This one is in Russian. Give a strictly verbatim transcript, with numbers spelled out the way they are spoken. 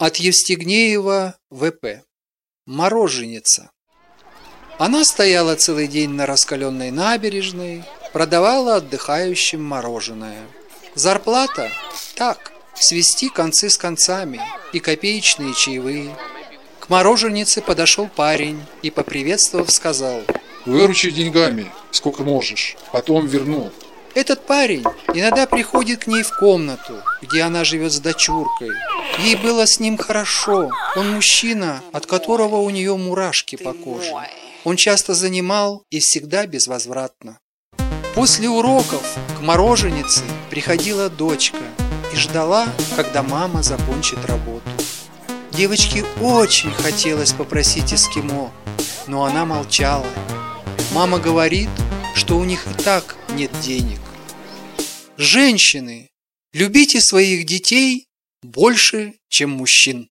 От Евстигнеева В П Мороженица. Она стояла целый день на раскаленной набережной, продавала отдыхающим мороженое. Зарплата? Так, свести концы с концами и копеечные чаевые. К мороженице подошел парень и, поприветствовав, сказал: «Выручи деньгами, сколько можешь, потом верну». Этот парень иногда приходит к ней в комнату, где она живет с дочуркой. Ей было с ним хорошо. Он мужчина, от которого у нее мурашки по коже. Он часто занимал и всегда безвозвратно. После уроков к мороженице приходила дочка и ждала, когда мама закончит работу. Девочке очень хотелось попросить эскимо, но она молчала. Мама говорит, что у них и так нет денег. Женщины, любите своих детей больше, чем мужчин.